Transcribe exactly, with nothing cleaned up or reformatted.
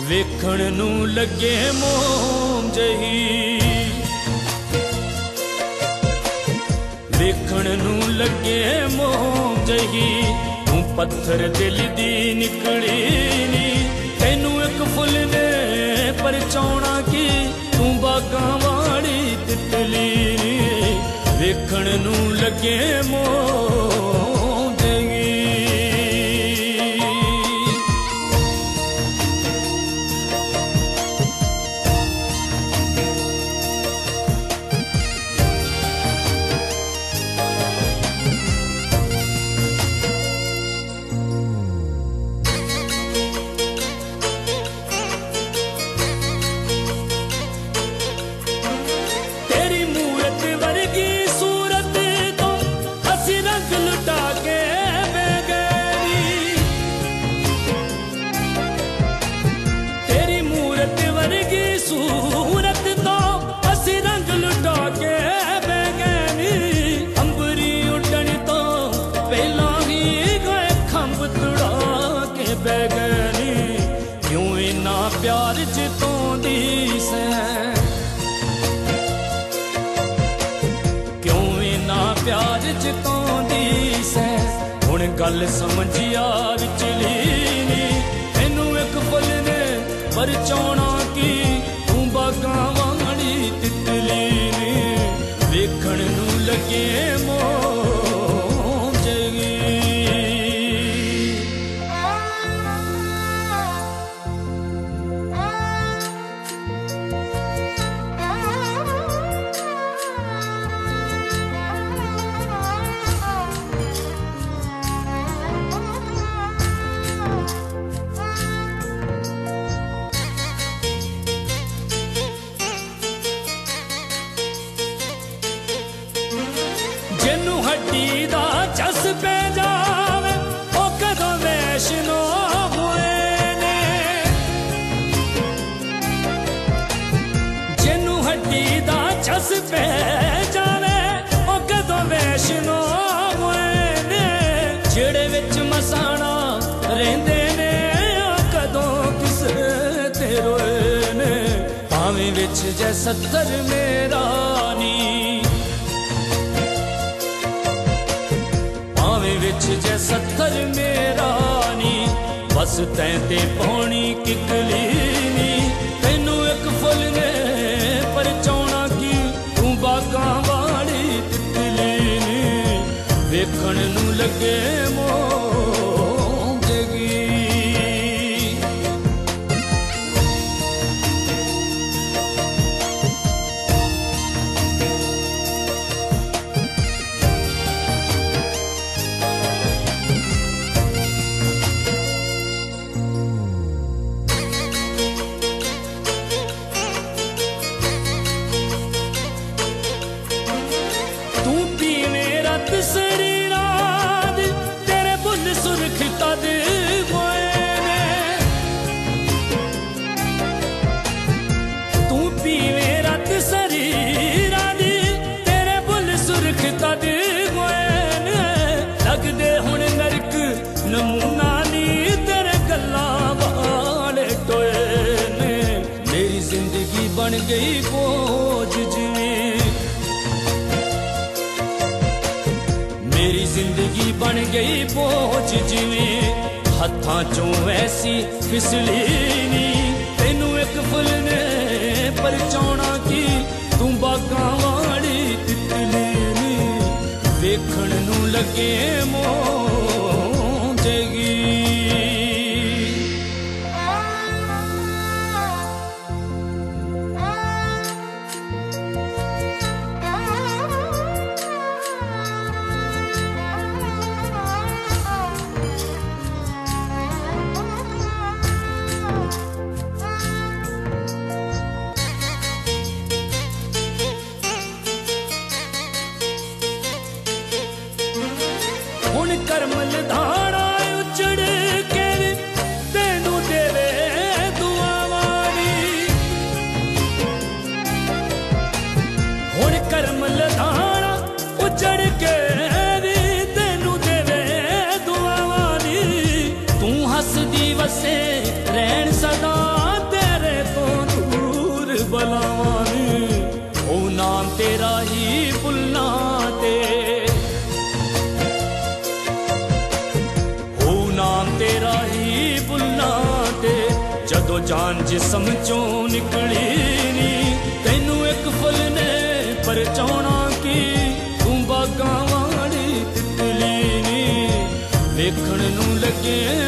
वेखण नू लगे मोम जही, वेखण नू लगे मोम जही। तू पत्थर दिल दी निकली नी, तैनू एक फुल ने परचाउणा की। तू बागां वाली तितली नी, वेखण नू लगे मोम जही। सूरत तो असी रंग लुटा के बैगनी, अंबरी उड़न तो पहला ही गए खंभ तुड़ा के बैगनी। क्यों इना प्यार जतोंदी सै, क्यों इना प्यार जतोंदी सै। हुण गल समझिया विचली नी, तैनू एक फुल ने परचाउणा की। बागां वाली तितली ने, वेखण नू लगे मोम जही। जिन्नू हड्डी दा चस पै जावे, ओ कदों वैष्णो होए ने। जिन्नू हड्डी दा चस पै जावे, ओ कदों वैष्णो होए ने। जेड़े विच मसाणा रहिंदे ने, ओ कदों किस ते रोए ने। भावें विच जै सत्तर मेरा नी, विच जै सत्तर मेरा नी। बस तैं ते पौनी किकली नी, तैनू एक फुल ने परचाउणा की। तू बागां वाली तितली नी, वेखण नू लगे मोम जही। शरीराद तेरे बुल सुरखता दे ने, तू पीवे रत शरीराद तेरे बुल सुरखता दे ने। लगदे हुण नरक नमूना नी, तेरे गल्लां वाले टोए ने। मेरी जिंदगी बन गई बोझ जिवें, मेरी जिंदगी बन गई बोझ जिवें। हत्थां चों ऐसी फिसली नी, तैनू एक फुल ने परचाउणा की। तू बागां वाली तितली नी, वेखण नू लगे मोम जही। हुण करमल धाड़ा उजड़ के तैनू देवे दुआवां नी। हुण करमल धाड़ा उजड़ के तैनू देवे दुआवां नी। तू हसदी वसे रहन सदा जान जिसम चों निकली नी तैनू एक फुल ने परचाउणा की तू बागां वाली तितली नी वेखण नूं लगे